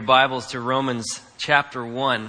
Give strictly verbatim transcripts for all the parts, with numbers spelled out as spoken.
Bibles to Romans chapter one.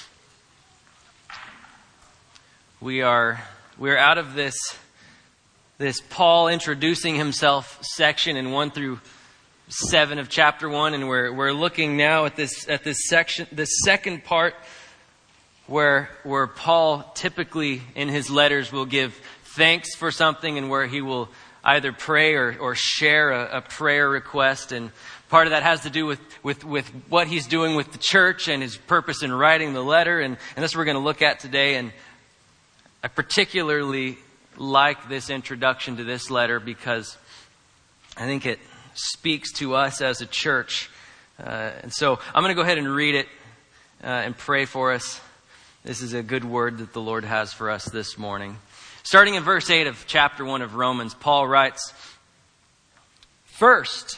We are we are out of this this Paul introducing himself section in one through seven of chapter one, and we're we're looking now at this at this section, this second part where where Paul typically in his letters will give thanks for something, and where he will either pray or, or share a, a prayer request. And part of that has to do with, with, with what he's doing with the church and his purpose in writing the letter. And, and that's what we're going to look at today. And I particularly like this introduction to this letter because I think it speaks to us as a church. Uh, and so I'm going to go ahead and read it uh, and pray for us. This is a good word that the Lord has for us this morning. Starting in verse eight of chapter one of Romans, Paul writes, "First,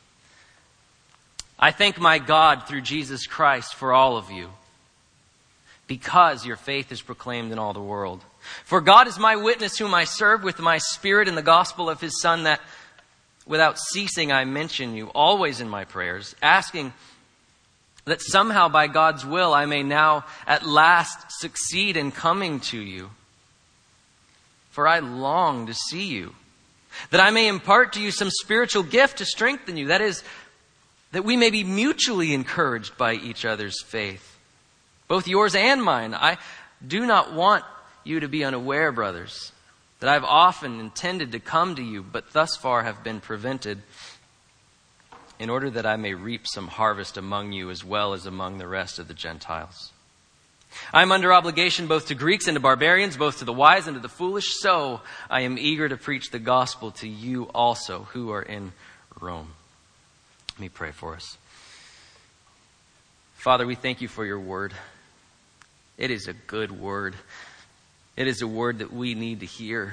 I thank my God through Jesus Christ for all of you, because your faith is proclaimed in all the world. For God is my witness, whom I serve with my spirit in the gospel of his Son, that without ceasing I mention you always in my prayers, asking that somehow by God's will I may now at last succeed in coming to you. For I long to see you, that I may impart to you some spiritual gift to strengthen you. That is, that we may be mutually encouraged by each other's faith, both yours and mine. I do not want you to be unaware, brothers, that I've often intended to come to you, but thus far have been prevented, in order that I may reap some harvest among you as well as among the rest of the Gentiles. I am under obligation both to Greeks and to barbarians, both to the wise and to the foolish. So I am eager to preach the gospel to you also who are in Rome." Let me pray for us. Father, we thank you for your word. It is a good word. It is a word that we need to hear.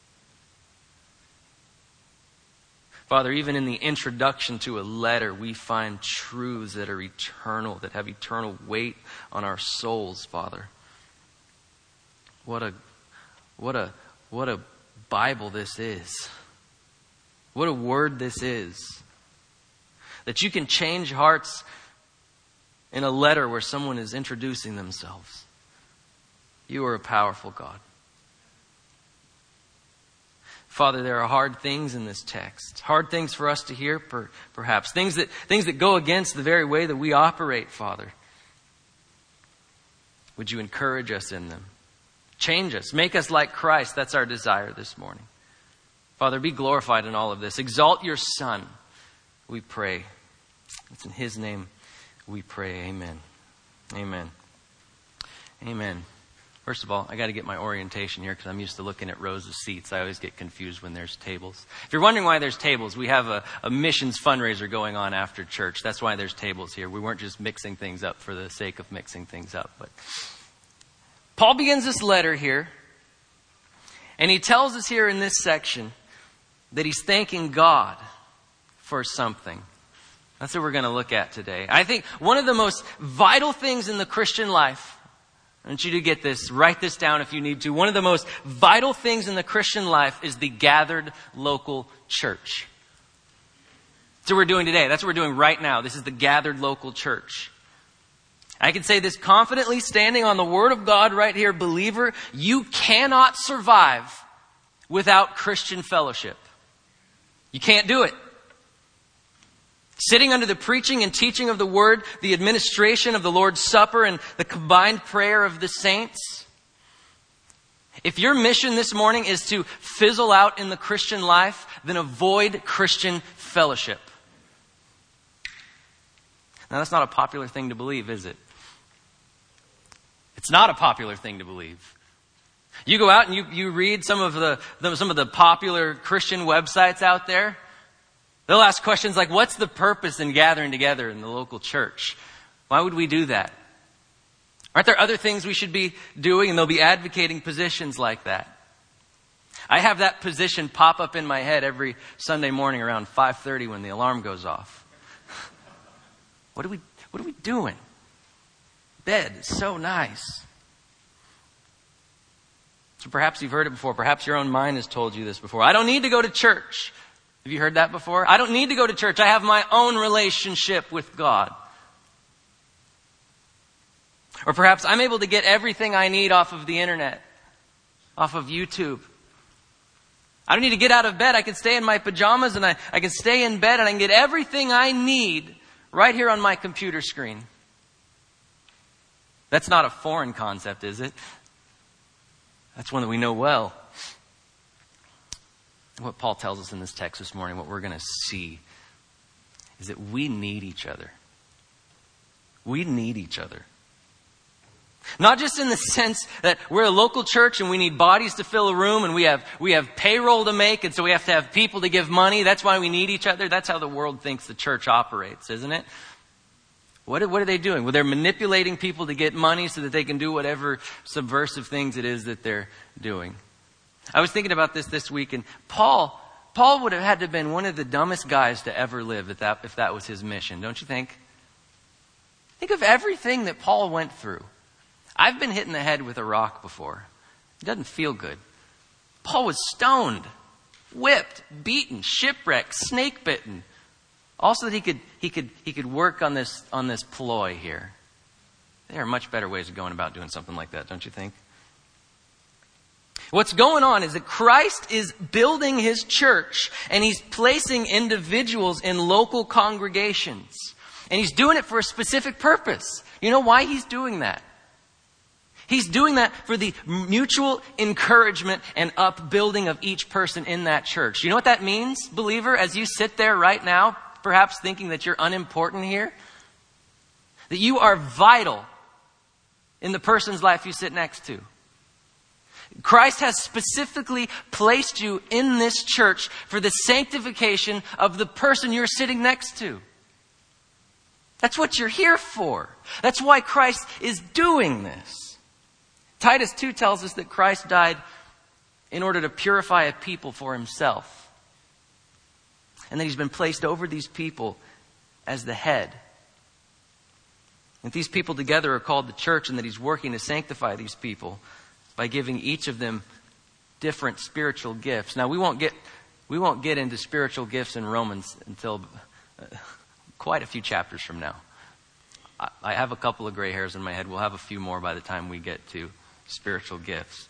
Father, even in the introduction to a letter, we find truths that are eternal, that have eternal weight on our souls, Father. What a, what a, what a Bible this is. What a word this is. That you can change hearts in a letter where someone is introducing themselves. You are a powerful God. Father, there are hard things in this text. Hard things for us to hear, per, perhaps. Things that, things that go against the very way that we operate, Father. Would you encourage us in them? Change us. Make us like Christ. That's our desire this morning. Father, be glorified in all of this. Exalt your Son, we pray. It's in his name we pray. Amen. Amen. Amen. First of all, I got to get my orientation here because I'm used to looking at rows of seats. I always get confused when there's tables. If you're wondering why there's tables, we have a, a missions fundraiser going on after church. That's why there's tables here. We weren't just mixing things up for the sake of mixing things up. But Paul begins this letter here, and he tells us here in this section that he's thanking God for something. That's what we're going to look at today. I think one of the most vital things in the Christian life, I want you to get this, write this down if you need to. One of the most vital things in the Christian life is the gathered local church. That's what we're doing today. That's what we're doing right now. This is the gathered local church. I can say this confidently, standing on the Word of God right here, believer, you cannot survive without Christian fellowship. You can't do it. Sitting under the preaching and teaching of the Word, the administration of the Lord's Supper, and the combined prayer of the saints. If your mission this morning is to fizzle out in the Christian life, then avoid Christian fellowship. Now, that's not a popular thing to believe, is it? It's not a popular thing to believe. You go out and you, you read some of the, the some of the popular Christian websites out there. They'll ask questions like, what's the purpose in gathering together in the local church? Why would we do that? Aren't there other things we should be doing? And they'll be advocating positions like that. I have that position pop up in my head every Sunday morning around five thirty when the alarm goes off. What are we, what are we doing? Bed is so nice. So perhaps you've heard it before. Perhaps your own mind has told you this before. I don't need to go to church. Have you heard that before? I don't need to go to church. I have my own relationship with God. Or perhaps I'm able to get everything I need off of the internet, off of YouTube. I don't need to get out of bed. I can stay in my pajamas and I, I can stay in bed and I can get everything I need right here on my computer screen. That's not a foreign concept, is it? That's one that we know well. What Paul tells us in this text this morning, what we're going to see, is that we need each other. We need each other. Not just in the sense that we're a local church and we need bodies to fill a room and we have we have payroll to make and so we have to have people to give money. That's why we need each other. That's how the world thinks the church operates, isn't it? What are, what are they doing? Well, they're manipulating people to get money so that they can do whatever subversive things it is that they're doing. I was thinking about this this week, and Paul Paul would have had to have been one of the dumbest guys to ever live if that, if that was his mission, don't you think? Think of everything that Paul went through. I've been hit in the head with a rock before. It doesn't feel good. Paul was stoned, whipped, beaten, shipwrecked, snake bitten. Also that he could he could he could work on this on this ploy here. There are much better ways of going about doing something like that, don't you think? What's going on is that Christ is building his church and he's placing individuals in local congregations. And he's doing it for a specific purpose. You know why he's doing that? He's doing that for the mutual encouragement and upbuilding of each person in that church. You know what that means, believer, as you sit there right now, perhaps thinking that you're unimportant here? That you are vital in the person's life you sit next to. Christ has specifically placed you in this church for the sanctification of the person you're sitting next to. That's what you're here for. That's why Christ is doing this. Titus two tells us that Christ died in order to purify a people for himself. And that he's been placed over these people as the head. And these people together are called the church, and that he's working to sanctify these people by giving each of them different spiritual gifts. Now, we won't get we won't get into spiritual gifts in Romans until uh, quite a few chapters from now. I, I have a couple of gray hairs in my head. We'll have a few more by the time we get to spiritual gifts.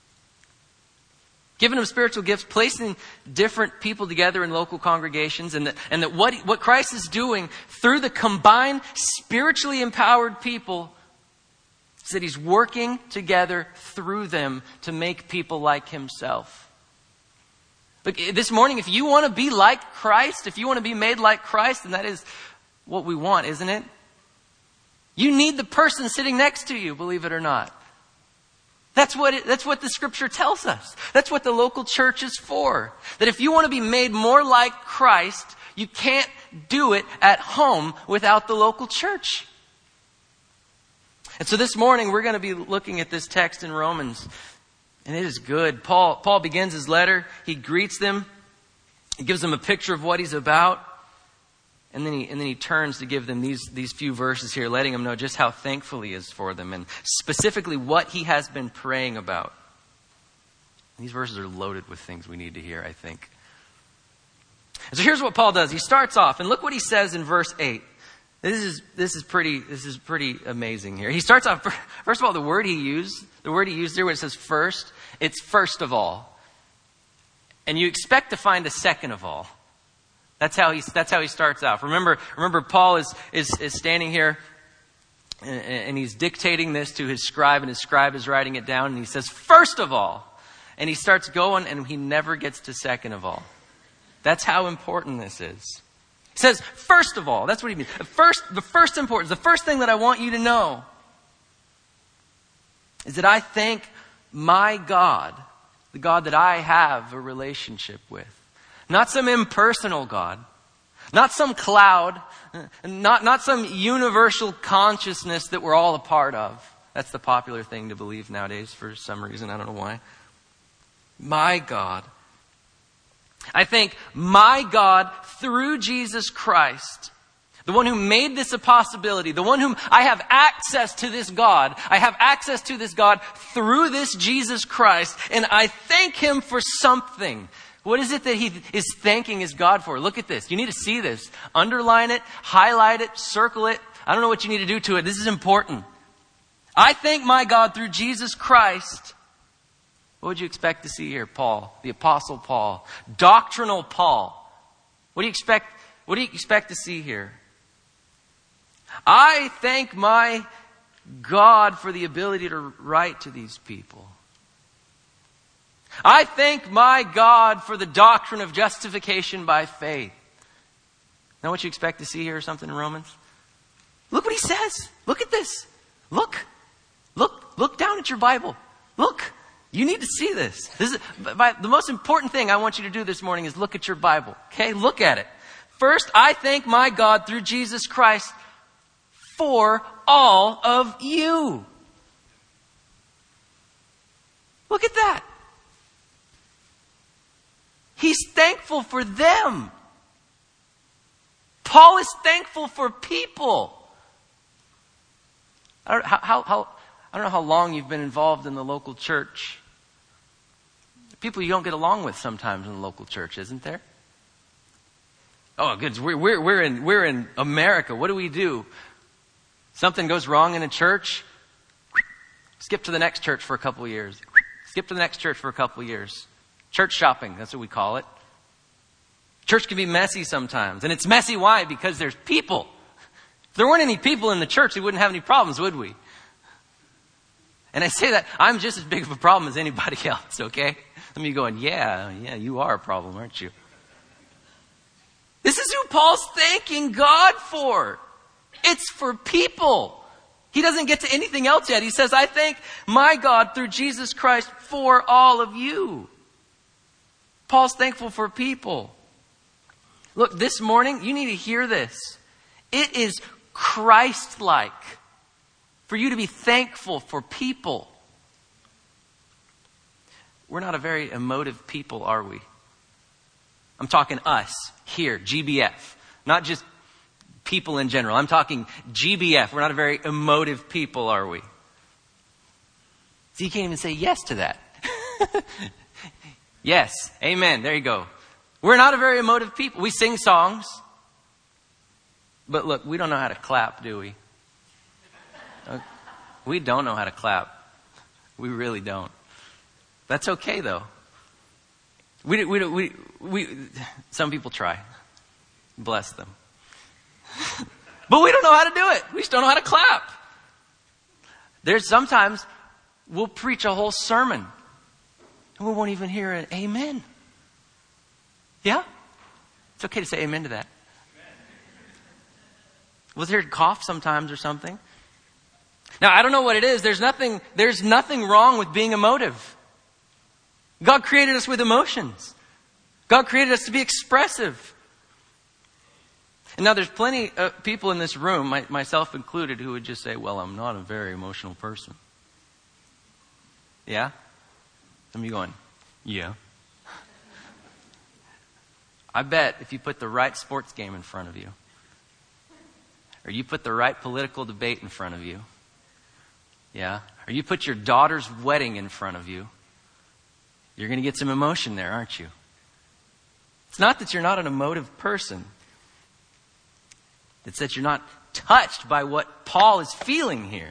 Giving them spiritual gifts, placing different people together in local congregations, and that, and that what, what Christ is doing through the combined spiritually empowered people is that he's working together through them to make people like himself. Look, this morning, if you want to be like Christ, if you want to be made like Christ, then that is what we want, isn't it? You need the person sitting next to you, believe it or not. That's what it, that's what the scripture tells us. That's what the local church is for. That if you want to be made more like Christ, you can't do it at home without the local church. And so this morning we're going to be looking at this text in Romans. And it is good. Paul, Paul begins his letter. He greets them. He gives them a picture of what he's about. And then he and then he turns to give them these, these few verses here, letting them know just how thankful he is for them and specifically what he has been praying about. These verses are loaded with things we need to hear, I think. And so here's what Paul does. He starts off, and look what he says in verse eight. This is this is pretty this is pretty amazing here. He starts off, first of all, the word he used, the word he used there when it says first, it's first of all. And you expect to find a second of all. That's how he that's how he starts out. Remember, remember Paul is is, is standing here and, and he's dictating this to his scribe, and his scribe is writing it down, and he says, first of all. And he starts going, and he never gets to second of all. That's how important this is. He says, first of all, that's what he means. The first, the first importance, the first thing that I want you to know is that I thank my God, the God that I have a relationship with. Not some impersonal God. Not some cloud. Not, not some universal consciousness that we're all a part of. That's the popular thing to believe nowadays for some reason. I don't know why. My God. I thank my God through Jesus Christ. The one who made this a possibility. The one whom I have access to this God. I have access to this God through this Jesus Christ. And I thank him for something. What is it that he is thanking his God for? Look at this. You need to see this. Underline it, highlight it, circle it. I don't know what you need to do to it. This is important. I thank my God through Jesus Christ. What would you expect to see here, Paul? The Apostle Paul. Doctrinal Paul. What do you expect, what do you expect to see here? I thank my God for the ability to write to these people. I thank my God for the doctrine of justification by faith. Know what you expect to see here or something in Romans? Look what he says. Look at this. Look. Look. Look down at your Bible. Look. You need to see this. This is by, the most important thing I want you to do this morning is look at your Bible. Okay? Look at it. First, I thank my God through Jesus Christ for all of you. Look at that. He's thankful for them. Paul is thankful for people. I don't, how, how, how, I don't know how long you've been involved in the local church. People you don't get along with sometimes in the local church, isn't there? Oh, good. We're, we're, we're, in, we're in America. What do we do? Something goes wrong in a church. Skip to the next church for a couple of years. Skip to the next church for a couple of years. Church shopping, that's what we call it. Church can be messy sometimes. And it's messy, why? Because there's people. If there weren't any people in the church, we wouldn't have any problems, would we? And I say that, I'm just as big of a problem as anybody else, okay? Some of you going, yeah, yeah, you are a problem, aren't you? This is who Paul's thanking God for. It's for people. He doesn't get to anything else yet. He says, I thank my God through Jesus Christ for all of you. Paul's thankful for people. Look, this morning, you need to hear this. It is Christ-like for you to be thankful for people. We're not a very emotive people, are we? I'm talking us here, G B F. Not just people in general. I'm talking G B F. We're not a very emotive people, are we? So you can't even say yes to that. Yes. Amen. There you go. We're not a very emotive people. We sing songs. But look, we don't know how to clap, do we? We don't know how to clap. We really don't. That's okay, though. We, we, we, we, some people try. Bless them. But we don't know how to do it. We just don't know how to clap. There's sometimes we'll preach a whole sermon and we won't even hear an amen. Yeah? It's okay to say amen to that. Was there a cough sometimes or something? Now, I don't know what it is. There's nothing, there's nothing wrong with being emotive. God created us with emotions. God created us to be expressive. And now there's plenty of people in this room, my, myself included, who would just say, well, I'm not a very emotional person. Yeah? Some of you going, yeah. I bet if you put the right sports game in front of you, or you put the right political debate in front of you, yeah, or you put your daughter's wedding in front of you, you're going to get some emotion there, aren't you? It's not that you're not an emotive person. It's that you're not touched by what Paul is feeling here.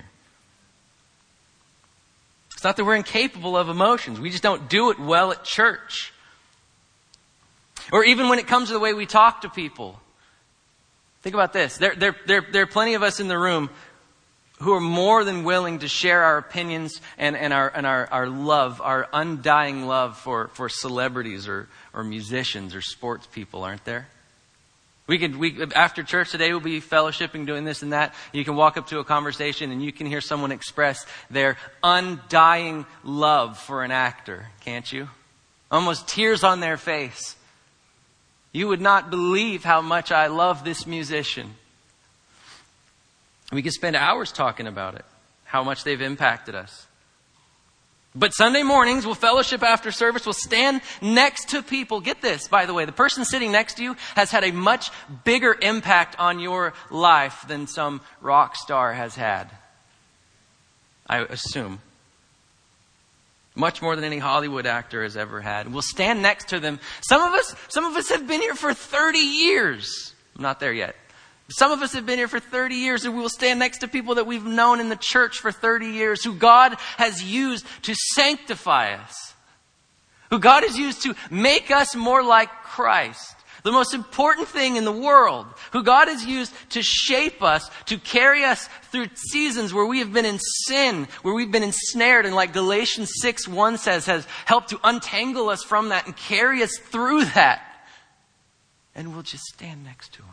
It's not that we're incapable of emotions. We just don't do it well at church. Or even when it comes to the way we talk to people. Think about this. There, there, there, there are plenty of us in the room who are more than willing to share our opinions and, and, our, and our, our love, our undying love for, for celebrities or, or musicians or sports people, aren't there? We could, we, after church today, we'll be fellowshipping, doing this and that. You can walk up to a conversation and you can hear someone express their undying love for an actor, can't you? Almost tears on their face. You would not believe how much I love this musician. We could spend hours talking about it, how much they've impacted us. But Sunday mornings, we'll fellowship after service. We'll stand next to people. Get this, by the way. The person sitting next to you has had a much bigger impact on your life than some rock star has had. I assume. Much more than any Hollywood actor has ever had. We'll stand next to them. Some of us, some of us have been here for thirty years. I'm not there yet. Some of us have been here for thirty years, and we will stand next to people that we've known in the church for thirty years, who God has used to sanctify us, who God has used to make us more like Christ. The most important thing in the world, who God has used to shape us, to carry us through seasons where we have been in sin, where we've been ensnared, and like Galatians six one says, has helped to untangle us from that and carry us through that. And we'll just stand next to Him.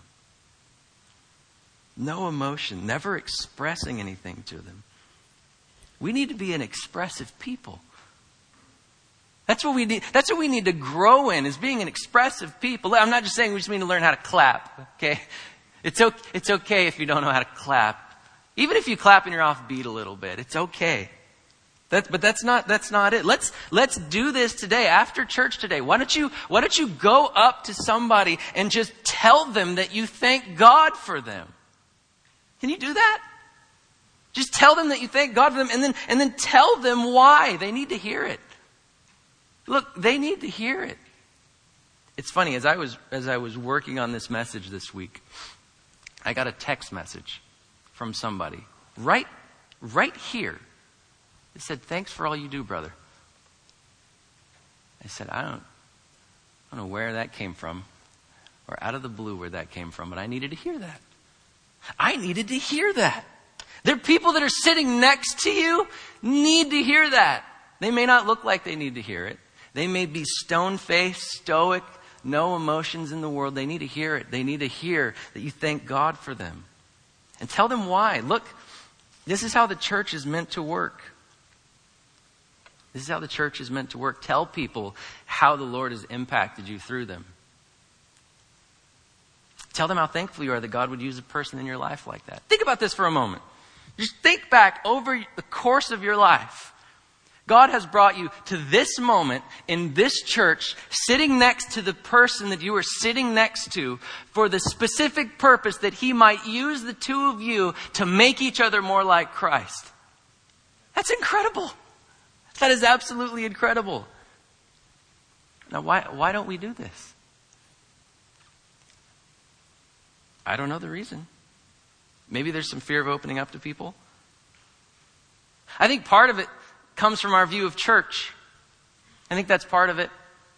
No emotion, never expressing anything to them. We need to be an expressive people. That's what we need. That's what we need to grow in, is being an expressive people. I'm not just saying we just need to learn how to clap. Okay, it's okay. It's okay if you don't know how to clap. Even if you clap and you're off beat a little bit, it's okay. That, but that's not that's not it. Let's let's do this today after church today. Why don't you Why don't you go up to somebody and just tell them that you thank God for them? Can you do that? Just tell them that you thank God for them, and then and then tell them why. They need to hear it. Look, they need to hear it. It's funny, as I was as I was working on this message this week, I got a text message from somebody right right here. It said, "Thanks for all you do, brother." I said, I don't, I don't know where that came from, or out of the blue where that came from, but I needed to hear that. I needed to hear that. There are people that are sitting next to you need to hear that. They may not look like they need to hear it. They may be stone-faced, stoic, no emotions in the world. They need to hear it. They need to hear that you thank God for them. And tell them why. Look, this is how the church is meant to work. This is how the church is meant to work. Tell people how the Lord has impacted you through them. Tell them how thankful you are that God would use a person in your life like that. Think about this for a moment. Just think back over the course of your life. God has brought you to this moment in this church, sitting next to the person that you are sitting next to, for the specific purpose that He might use the two of you to make each other more like Christ. That's incredible. That is absolutely incredible. Now, why, why don't we do this? I don't know the reason. Maybe there's some fear of opening up to people. I think part of it comes from our view of church. I think that's part of it.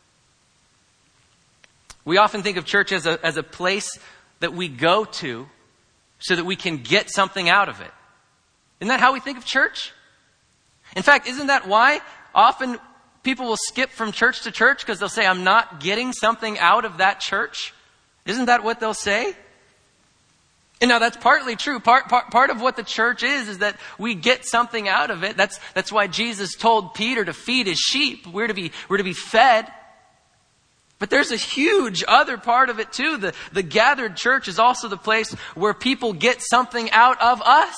We often think of church as a, as a place that we go to so that we can get something out of it. Isn't that how we think of church? In fact, isn't that why often people will skip from church to church? Because they'll say, I'm not getting something out of that church. Isn't that what they'll say? And now that's partly true. Part, part, part of what the church is, is that we get something out of it. That's, that's why Jesus told Peter to feed his sheep. We're to be, we're to be fed. But there's a huge other part of it too. The, the gathered church is also the place where people get something out of us.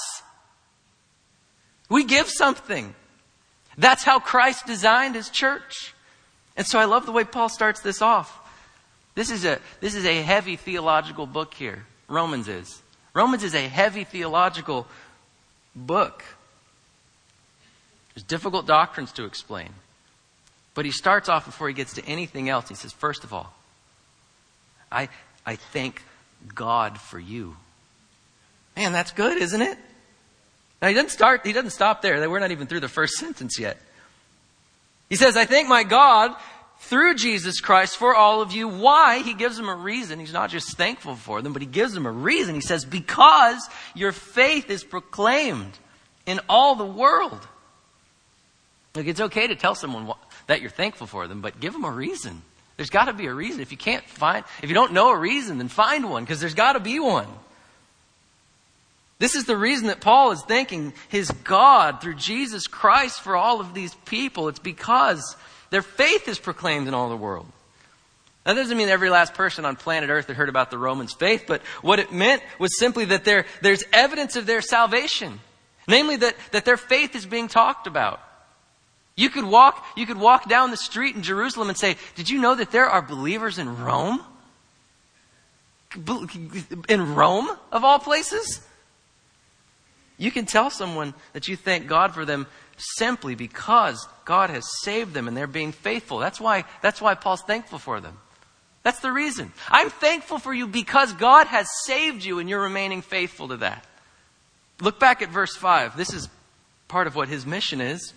We give something. That's how Christ designed His church. And so I love the way Paul starts this off. This is a, this is a heavy theological book here. Romans is. Romans is a heavy theological book. There's difficult doctrines to explain. But he starts off before he gets to anything else. He says, first of all, I, I thank God for you. Man, that's good, isn't it? Now he doesn't start, he doesn't stop there. We're not even through the first sentence yet. He says, I thank my God through Jesus Christ for all of you. Why? He gives them a reason. He's not just thankful for them, but he gives them a reason. He says, because your faith is proclaimed in all the world. Look, it's okay to tell someone that you're thankful for them, but give them a reason. There's got to be a reason. If you can't find, if you don't know a reason, then find one, because there's got to be one. This is the reason that Paul is thanking his God through Jesus Christ for all of these people. It's because their faith is proclaimed in all the world. That doesn't mean every last person on planet Earth had heard about the Romans' faith, but what it meant was simply that there, there's evidence of their salvation. Namely, that, that their faith is being talked about. You could walk, you could walk down the street in Jerusalem and say, did you know that there are believers in Rome? In Rome, of all places? You can tell someone that you thank God for them simply because God has saved them and they're being faithful. That's why, that's why Paul's thankful for them. That's the reason. I'm thankful for you because God has saved you and you're remaining faithful to that. Look back at verse five. This is part of what his mission is.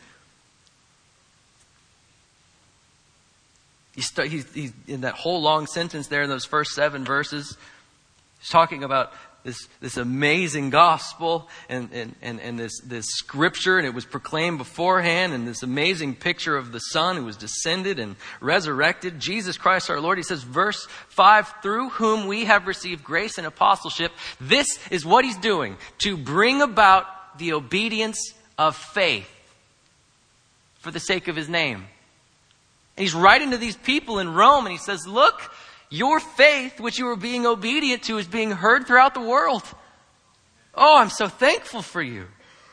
He's, he's, he's in that whole long sentence there in those first seven verses. He's talking about this, this amazing gospel and, and, and, and this, this scripture, and it was proclaimed beforehand, and this amazing picture of the Son who was descended and resurrected, Jesus Christ our Lord. He says, verse five, through whom we have received grace and apostleship. This is what he's doing, to bring about the obedience of faith for the sake of his name. And he's writing to these people in Rome, and he says, look, your faith, which you were being obedient to, is being heard throughout the world. Oh, I'm so thankful for you.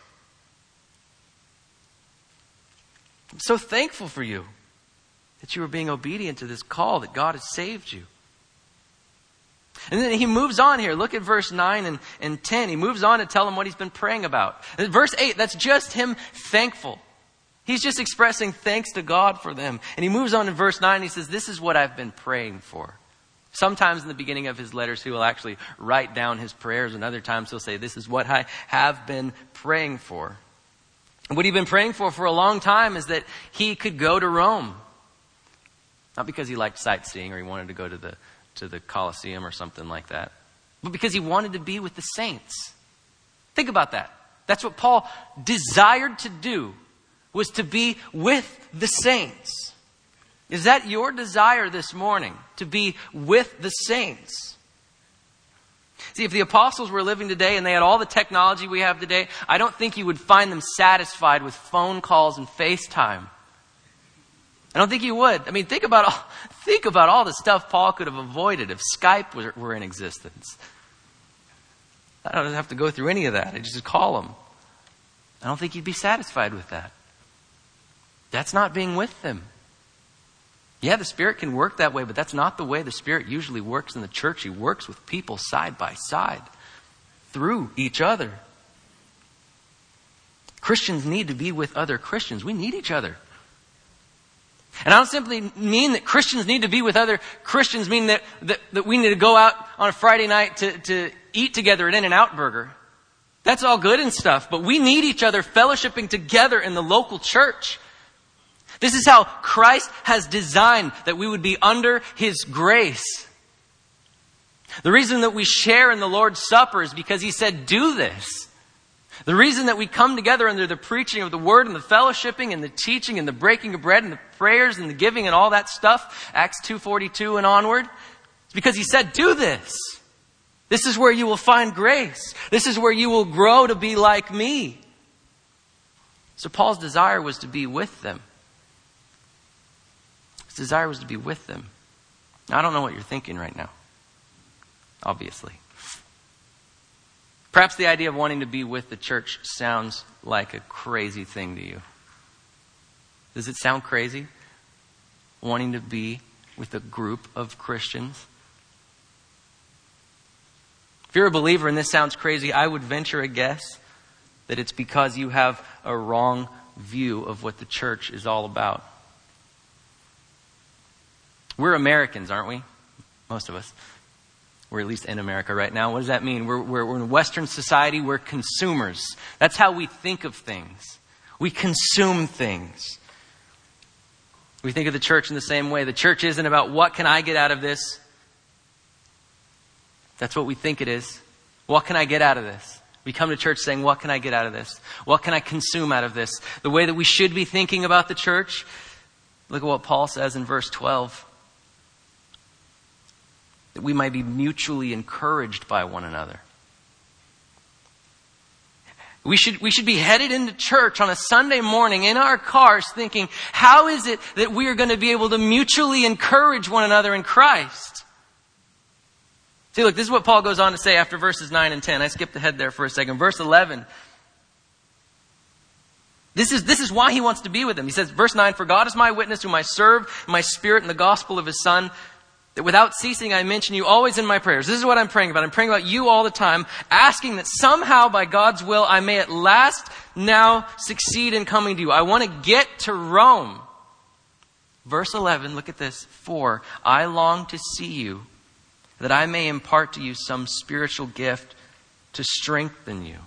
I'm so thankful for you that you were being obedient to this call, that God has saved you. And then he moves on here. Look at verse nine and, and ten. He moves on to tell them what he's been praying about. And verse eight, that's just him thankful. He's just expressing thanks to God for them. And he moves on to verse nine. He says, this is what I've been praying for. Sometimes in the beginning of his letters, he will actually write down his prayers. And other times he'll say, this is what I have been praying for. And what he'd been praying for for a long time is that he could go to Rome. Not because he liked sightseeing or he wanted to go to the, to the Colosseum or something like that. But because he wanted to be with the saints. Think about that. That's what Paul desired to do, was to be with the saints. Is that your desire this morning? To be with the saints? See, if the apostles were living today and they had all the technology we have today, I don't think you would find them satisfied with phone calls and FaceTime. I don't think you would. I mean, think about all, think about all the stuff Paul could have avoided if Skype were, were in existence. I don't have to go through any of that. I just call them. I don't think you'd be satisfied with that. That's not being with them. Yeah, the Spirit can work that way, but that's not the way the Spirit usually works in the church. He works with people side by side, through each other. Christians need to be with other Christians. We need each other. And I don't simply mean that Christians need to be with other Christians, mean that, that, that we need to go out on a Friday night to, to eat together at In-N-Out Burger. That's all good and stuff, but we need each other fellowshipping together in the local church. This is how Christ has designed that we would be under His grace. The reason that we share in the Lord's Supper is because He said, do this. The reason that we come together under the preaching of the Word and the fellowshipping and the teaching and the breaking of bread and the prayers and the giving and all that stuff, Acts two forty-two and onward, is because He said, do this. This is where you will find grace. This is where you will grow to be like me. So Paul's desire was to be with them. His desire was to be with them. Now, I don't know what you're thinking right now, obviously. Perhaps the idea of wanting to be with the church sounds like a crazy thing to you. Does it sound crazy? Wanting to be with a group of Christians? If you're a believer and this sounds crazy, I would venture a guess that it's because you have a wrong view of what the church is all about. We're Americans, aren't we? Most of us. We're at least in America right now. What does that mean? We're, we're, we're in Western society. We're consumers. That's how we think of things. We consume things. We think of the church in the same way. The church isn't about what can I get out of this. That's what we think it is. What can I get out of this? We come to church saying, what can I get out of this? What can I consume out of this? The way that we should be thinking about the church. Look at what Paul says in verse twelve. That we might be mutually encouraged by one another. We should, we should be headed into church on a Sunday morning in our cars thinking, how is it that we are going to be able to mutually encourage one another in Christ? See, look, this is what Paul goes on to say after verses nine and ten. I skipped ahead there for a second. Verse eleven. This is, this is why he wants to be with them. He says, verse nine, for God is my witness whom I serve in my spirit in the gospel of His Son, that without ceasing I mention you always in my prayers. This is what I'm praying about. I'm praying about you all the time, asking that somehow by God's will I may at last now succeed in coming to you. I want to get to Rome. Verse eleven, look at this. For I long to see you, that I may impart to you some spiritual gift to strengthen you.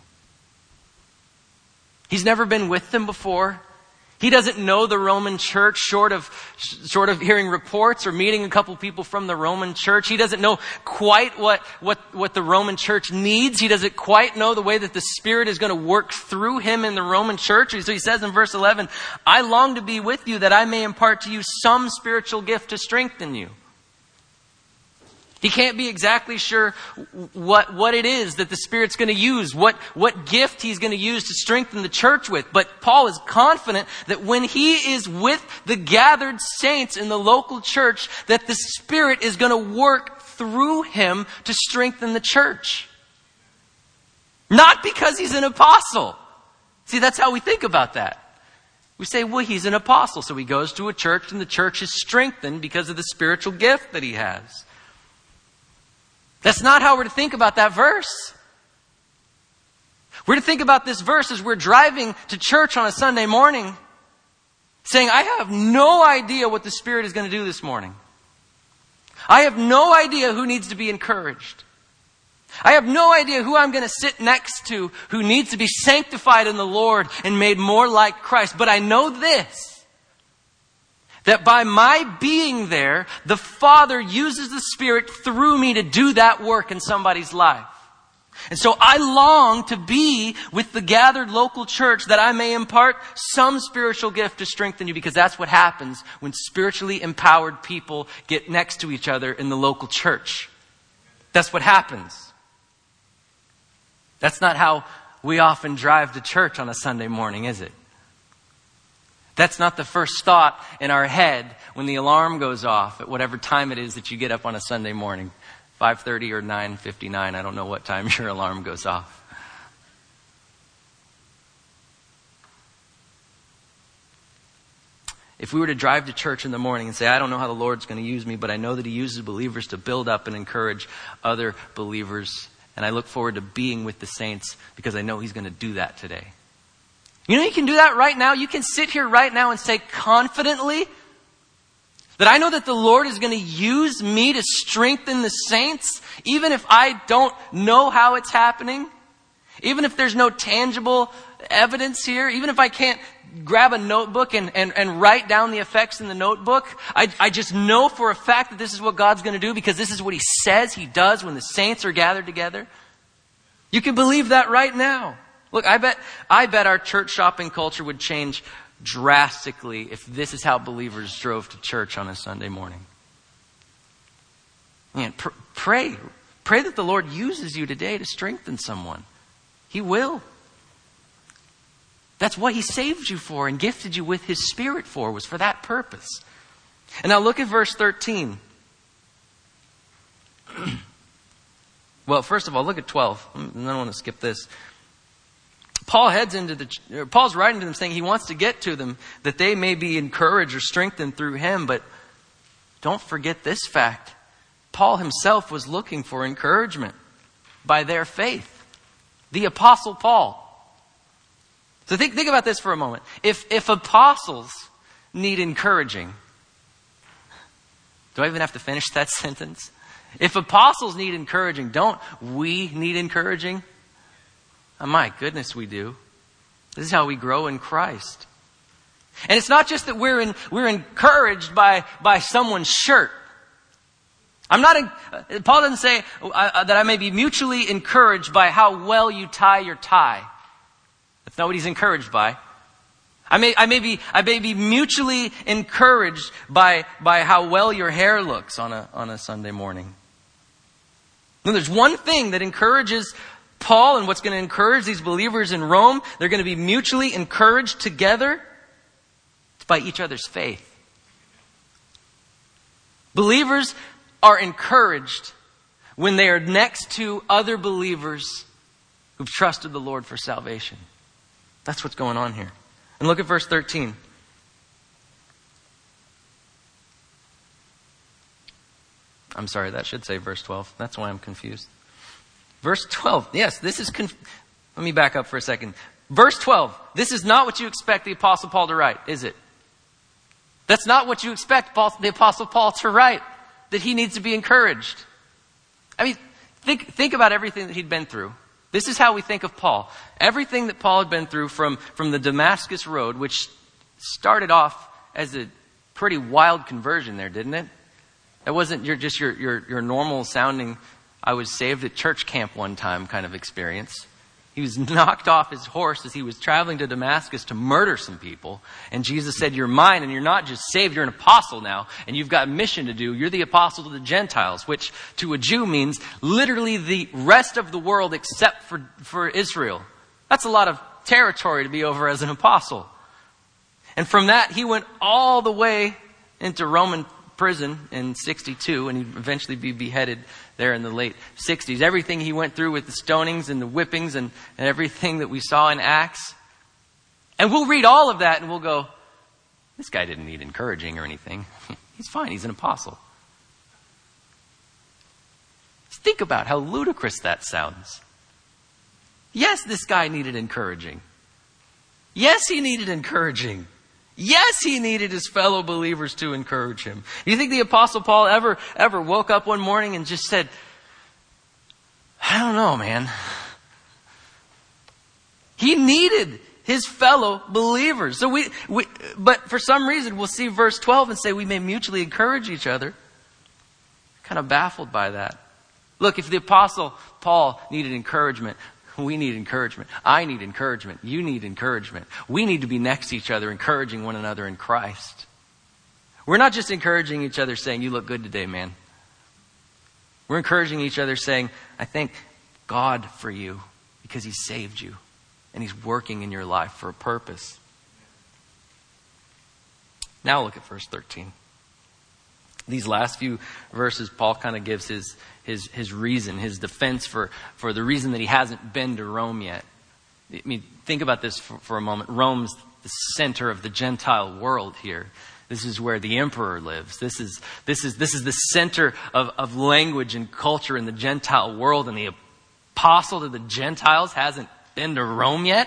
He's never been with them before. He doesn't know the Roman church short of, short of hearing reports or meeting a couple people from the Roman church. He doesn't know quite what, what, what the Roman church needs. He doesn't quite know the way that the Spirit is going to work through him in the Roman church. So he says in verse eleven, I long to be with you that I may impart to you some spiritual gift to strengthen you. He can't be exactly sure what, what it is that the Spirit's going to use, what, what gift he's going to use to strengthen the church with. But Paul is confident that when he is with the gathered saints in the local church, that the Spirit is going to work through him to strengthen the church. Not because he's an apostle. See, that's how we think about that. We say, well, he's an apostle, so he goes to a church and the church is strengthened because of the spiritual gift that he has. That's not how we're to think about that verse. We're to think about this verse as we're driving to church on a Sunday morning, saying, I have no idea what the Spirit is going to do this morning. I have no idea who needs to be encouraged. I have no idea who I'm going to sit next to who needs to be sanctified in the Lord and made more like Christ. But I know this, that by my being there, the Father uses the Spirit through me to do that work in somebody's life. And so I long to be with the gathered local church that I may impart some spiritual gift to strengthen you, because that's what happens when spiritually empowered people get next to each other in the local church. That's what happens. That's not how we often drive to church on a Sunday morning, is it? That's not the first thought in our head when the alarm goes off at whatever time it is that you get up on a Sunday morning. five thirty or nine fifty-nine. I don't know what time your alarm goes off. If we were to drive to church in the morning and say, I don't know how the Lord's going to use me, but I know that He uses believers to build up and encourage other believers. And I look forward to being with the saints because I know He's going to do that today. You know, you can do that right now. You can sit here right now and say confidently that I know that the Lord is going to use me to strengthen the saints, even if I don't know how it's happening, even if there's no tangible evidence here, even if I can't grab a notebook and, and, and write down the effects in the notebook. I, I just know for a fact that this is what God's going to do because this is what He says He does when the saints are gathered together. You can believe that right now. Look, I bet, I bet our church shopping culture would change drastically if this is how believers drove to church on a Sunday morning. Man, pr- pray. Pray that the Lord uses you today to strengthen someone. He will. That's what He saved you for and gifted you with His Spirit for, was for that purpose. And now look at verse thirteen. Well, first of all, look at twelve. I don't want to skip this. Paul heads into the, Paul's writing to them saying he wants to get to them that they may be encouraged or strengthened through him. But don't forget this fact. Paul himself was looking for encouragement by their faith. The Apostle Paul. So think, think about this for a moment. If, if apostles need encouraging, do I even have to finish that sentence? If apostles need encouraging, don't we need encouraging? Oh, my goodness, we do. This is how we grow in Christ. And it's not just that we're in, we're encouraged by, by someone's shirt. I'm not, in, Paul doesn't say uh, that I may be mutually encouraged by how well you tie your tie. That's not what he's encouraged by. I may, I may be, I may be mutually encouraged by, by how well your hair looks on a, on a Sunday morning. Now, there's one thing that encourages Paul and what's going to encourage these believers in Rome. They're going to be mutually encouraged together. It's by each other's faith. Believers are encouraged when they are next to other believers who've trusted the Lord for salvation. That's what's going on here. And look at verse thirteen. I'm sorry, that should say verse twelve. That's why I'm confused. Verse twelve. Yes, this is... Conf- Let me back up for a second. Verse twelve. This is not what you expect the Apostle Paul to write, is it? That's not what you expect Paul, the Apostle Paul to write, that he needs to be encouraged. I mean, think, think about everything that he'd been through. This is how we think of Paul. Everything that Paul had been through from, from the Damascus Road, which started off as a pretty wild conversion there, didn't it? It wasn't your, just your, your, your normal sounding, I was saved at church camp one time kind of experience. He was knocked off his horse as he was traveling to Damascus to murder some people. And Jesus said, you're mine, and you're not just saved, you're an apostle now, and you've got a mission to do. You're the apostle to the Gentiles, which to a Jew means literally the rest of the world except for, for Israel. That's a lot of territory to be over as an apostle. And from that, he went all the way into Roman prison in sixty-two, and he'd eventually be beheaded there in the late sixties. Everything he went through with the stonings and the whippings and, and everything that we saw in Acts. And we'll read all of that and we'll go, this guy didn't need encouraging or anything. He's fine. He's an apostle. Think about how ludicrous that sounds. Yes, this guy needed encouraging. Yes, he needed encouraging. Yes, he needed his fellow believers to encourage him. Do you think the Apostle Paul ever, ever woke up one morning and just said, I don't know, man. He needed his fellow believers. So we, we, but for some reason, we'll see verse twelve and say we may mutually encourage each other. Kind of baffled by that. Look, if the Apostle Paul needed encouragement, we need encouragement. I need encouragement. You need encouragement. We need to be next to each other, encouraging one another in Christ. We're not just encouraging each other saying, you look good today, man. We're encouraging each other saying, I thank God for you because he saved you and he's working in your life for a purpose. Now look at verse thirteen. These last few verses, Paul kind of gives his his his reason, his defense for, for the reason that he hasn't been to Rome yet. I mean, think about this for, for a moment. Rome's the center of the Gentile world here. This is where the emperor lives. This is this is this is the center of, of language and culture in the Gentile world, and the apostle to the Gentiles hasn't been to Rome yet.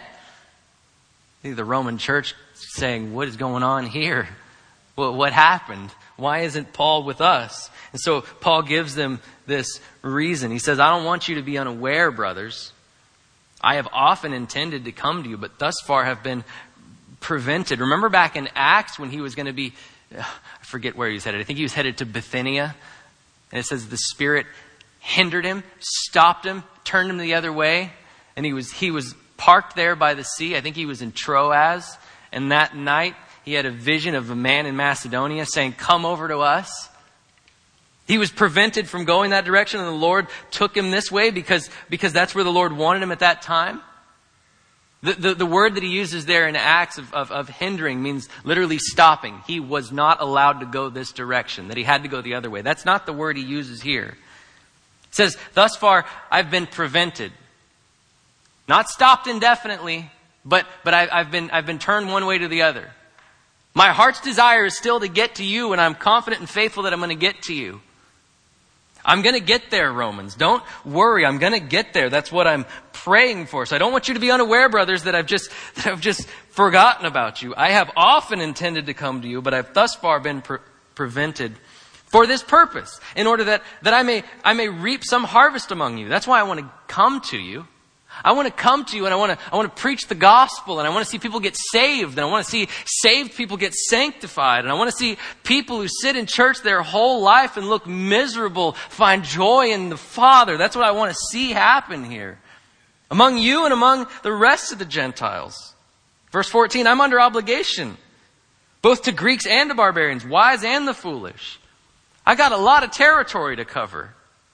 I think the Roman church saying, what is going on here? Well, what happened? Why isn't Paul with us? And so Paul gives them this reason. He says, I don't want you to be unaware, brothers. I have often intended to come to you, but thus far have been prevented. Remember back in Acts when he was going to be, I forget where he was headed. I think he was headed to Bithynia. And it says the Spirit hindered him, stopped him, turned him the other way. And he was, he was parked there by the sea. I think he was in Troas. And that night, he had a vision of a man in Macedonia saying, come over to us. He was prevented from going that direction, and the Lord took him this way because, because that's where the Lord wanted him at that time. The, the, the word that he uses there in Acts of, of, of hindering means literally stopping. He was not allowed to go this direction, that he had to go the other way. That's not the word he uses here. It says, thus far, I've been prevented. Not stopped indefinitely, but, but I, I've been, I've been turned one way to the other. My heart's desire is still to get to you, and I'm confident and faithful that I'm going to get to you. I'm going to get there, Romans. Don't worry. I'm going to get there. That's what I'm praying for. So I don't want you to be unaware, brothers, that I've just, that I've just forgotten about you. I have often intended to come to you, but I've thus far been pre- prevented for this purpose, in order that, that I may, I may reap some harvest among you. That's why I want to come to you. I want to come to you and I want to, I want to preach the gospel, and I want to see people get saved, and I want to see saved people get sanctified, and I want to see people who sit in church their whole life and look miserable find joy in the Father. That's what I want to see happen here among you and among the rest of the Gentiles. Verse fourteen, I'm under obligation both to Greeks and to barbarians, wise and the foolish. I got a lot of territory to cover,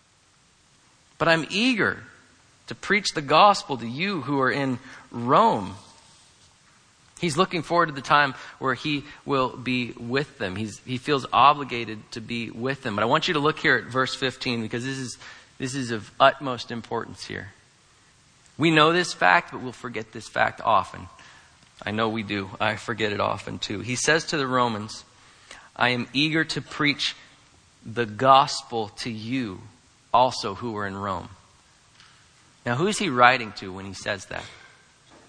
but I'm eager to preach the gospel to you who are in Rome. He's looking forward to the time where he will be with them. He's, he feels obligated to be with them. But I want you to look here at verse fifteen, because this is, this is of utmost importance here. We know this fact, but we'll forget this fact often. I know we do. I forget it often too. He says to the Romans, I am eager to preach the gospel to you also who are in Rome. Now, who's he writing to when he says that?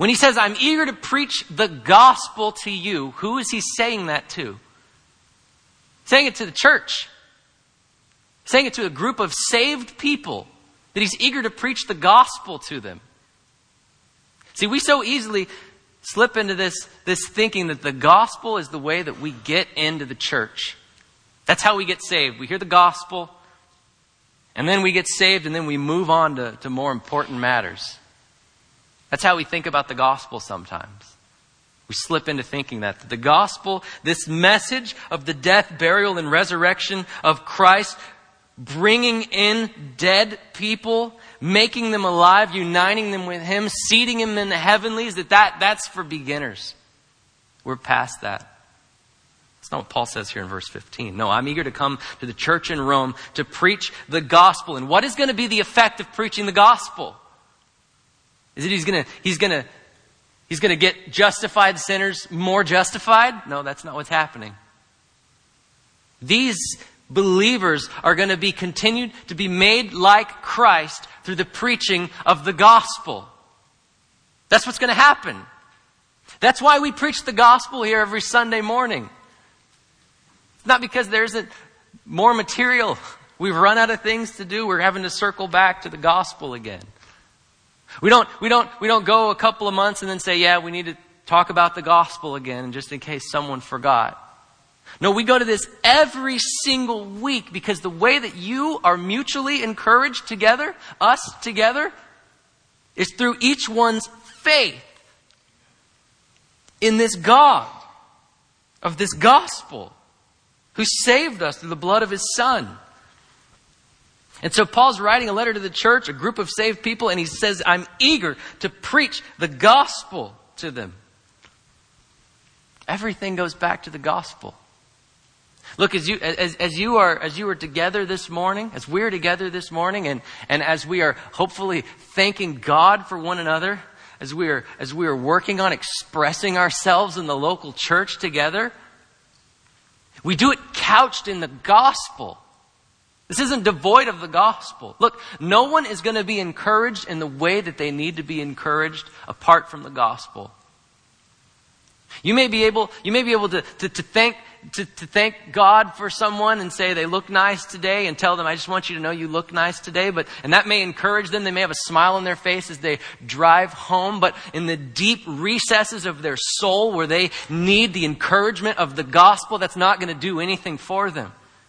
When he says, I'm eager to preach the gospel to you, who is he saying that to? Saying it to the church. Saying it to a group of saved people, that he's eager to preach the gospel to them. See, we so easily slip into this, this thinking that the gospel is the way that we get into the church. That's how we get saved. We hear the gospel, and then we get saved, and then we move on to, to more important matters. That's how we think about the gospel sometimes. We slip into thinking that, that the gospel, this message of the death, burial, and resurrection of Christ, bringing in dead people, making them alive, uniting them with Him, seating Him in the heavenlies, that, that that's for beginners. We're past that. That's not what Paul says here in verse fifteen. No, I'm eager to come to the church in Rome to preach the gospel. And what is going to be the effect of preaching the gospel? Is it he's going to, he's going to, he's going to get justified sinners more justified? No, that's not what's happening. These believers are going to be continued to be made like Christ through the preaching of the gospel. That's what's going to happen. That's why we preach the gospel here every Sunday morning. It's not because there isn't more material. We've run out of things to do. We're having to circle back to the gospel again. We don't, we don't, we don't go a couple of months and then say, yeah, we need to talk about the gospel again, just in case someone forgot. No, we go to this every single week because the way that you are mutually encouraged together, us together, is through each one's faith in this God of this gospel who saved us through the blood of His Son. And so Paul's writing a letter to the church, a group of saved people, and he says, I'm eager to preach the gospel to them. Everything goes back to the gospel. Look, as you as, as you are as you are together this morning, as we're together this morning, and, and as we are hopefully thanking God for one another, as we are as we are working on expressing ourselves in the local church together, we do it couched in the gospel. This isn't devoid of the gospel. Look, no one is going to be encouraged in the way that they need to be encouraged apart from the gospel. You may be able, you may be able to, to, to thank to, to thank God for someone and say they look nice today, and tell them, I just want you to know you look nice today. But and that may encourage them. They may have a smile on their face as they drive home. But in the deep recesses of their soul, where they need the encouragement of the gospel, that's not going to do anything for them.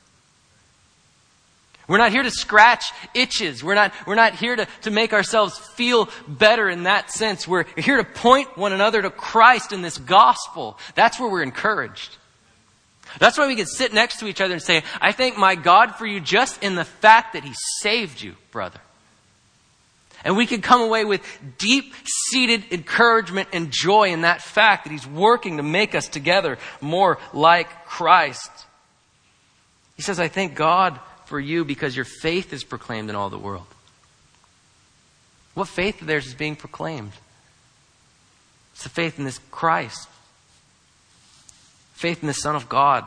We're not here to scratch itches. We're not, we're not here to, to make ourselves feel better in that sense. We're here to point one another to Christ in this gospel. That's where we're encouraged. That's why we can sit next to each other and say, I thank my God for you just in the fact that He saved you, brother. And we can come away with deep-seated encouragement and joy in that fact that He's working to make us together more like Christ. He says, I thank God for you because your faith is proclaimed in all the world. What faith of theirs is being proclaimed? It's the faith in this Christ. Faith in the Son of God,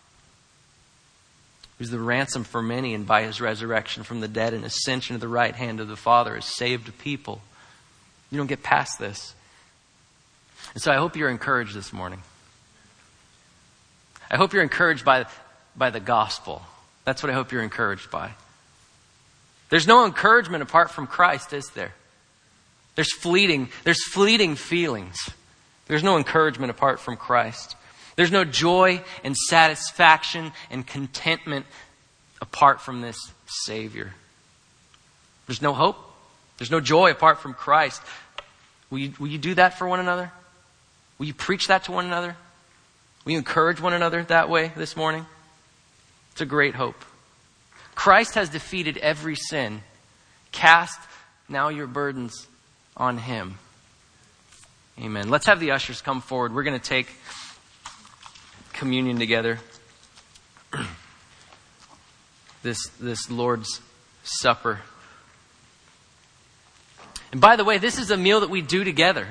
who's the ransom for many, and by His resurrection from the dead and ascension to the right hand of the Father has saved people. You don't get past this. And so I hope you're encouraged this morning. I hope you're encouraged by, by the gospel. That's what I hope you're encouraged by. There's no encouragement apart from Christ, is there? There's fleeting, there's fleeting feelings. There's no encouragement apart from Christ. There's no joy and satisfaction and contentment apart from this Savior. There's no hope. There's no joy apart from Christ. Will you, will you do that for one another? Will you preach that to one another? Will you encourage one another that way this morning? It's a great hope. Christ has defeated every sin. Cast now your burdens on Him. Amen. Let's have the ushers come forward. We're going to take communion together. This, this Lord's Supper. And by the way, this is a meal that we do together.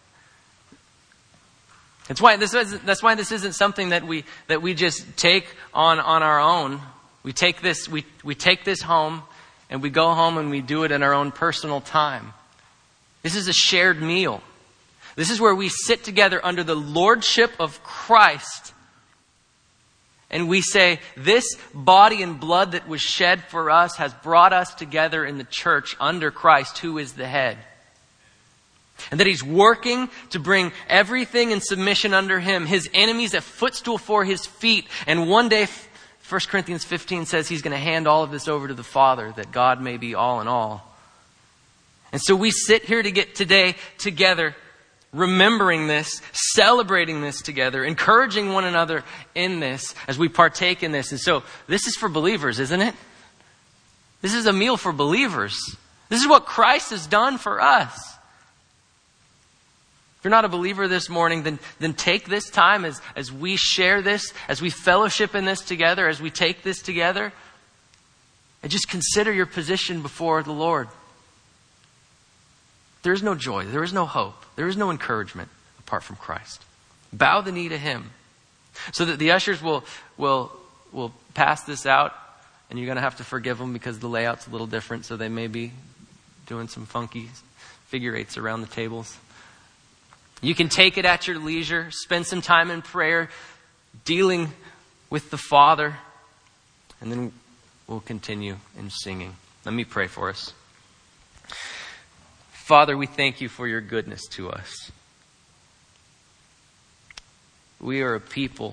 That's why this isn't, that's why this isn't something that we that we just take on, on our own. We take this we, we take this home, and we go home and we do it in our own personal time. This is a shared meal. This is where we sit together under the lordship of Christ. And we say, this body and blood that was shed for us has brought us together in the church under Christ, who is the head. And that He's working to bring everything in submission under Him. His enemies a footstool for His feet. And one day, First Corinthians fifteen says He's going to hand all of this over to the Father, that God may be all in all. And so we sit here to get today together, remembering this, celebrating this together, encouraging one another in this as we partake in this. And so this is for believers, isn't it? This is a meal for believers. This is what Christ has done for us. If you're not a believer this morning, then, then take this time as, as we share this, as we fellowship in this together, as we take this together, and just consider your position before the Lord. There is no joy. There is no hope. There is no encouragement apart from Christ. Bow the knee to Him. So that the ushers will, will, will pass this out, and you're going to have to forgive them because the layout's a little different, so they may be doing some funky figure eights around the tables. You can take it at your leisure. Spend some time in prayer, dealing with the Father, and then we'll continue in singing. Let me pray for us. Father, we thank You for Your goodness to us. We are a people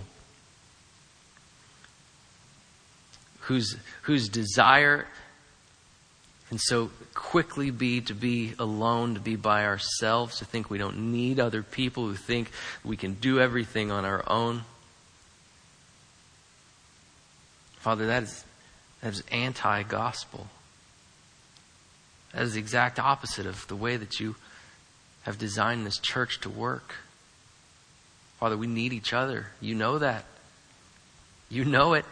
whose, whose desire can so quickly be to be alone, to be by ourselves, to think we don't need other people, who think we can do everything on our own. Father, that is, that is anti-gospel. That is the exact opposite of the way that You have designed this church to work. Father, we need each other. You know that. You know it.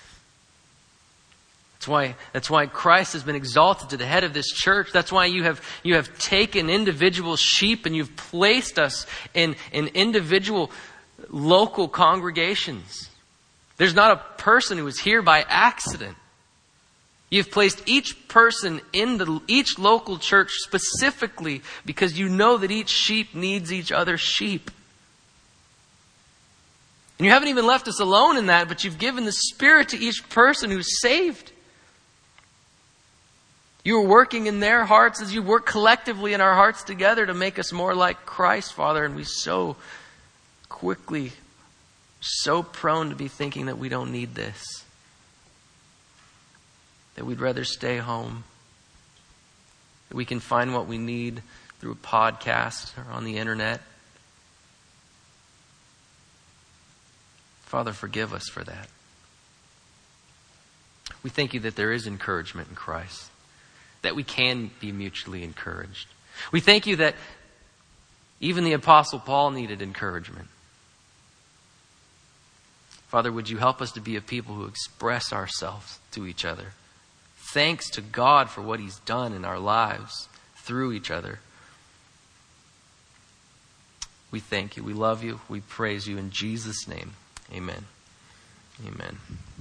That's why, that's why Christ has been exalted to the head of this church. That's why you have, you have taken individual sheep and you've placed us in, in individual local congregations. There's not a person who is here by accident. You've placed each person in the, each local church specifically because You know that each sheep needs each other's sheep. And You haven't even left us alone in that, but You've given the Spirit to each person who's saved. You are working in their hearts as You work collectively in our hearts together to make us more like Christ, Father. And we so quickly, so prone to be thinking that we don't need this. That we'd rather stay home. That we can find what we need through a podcast or on the internet. Father, forgive us for that. We thank You that there is encouragement in Christ. That we can be mutually encouraged. We thank You that even the Apostle Paul needed encouragement. Father, would You help us to be a people who express ourselves to each other. Thanks to God for what He's done in our lives through each other. We thank You. We love You. We praise You in Jesus' name. Amen. Amen.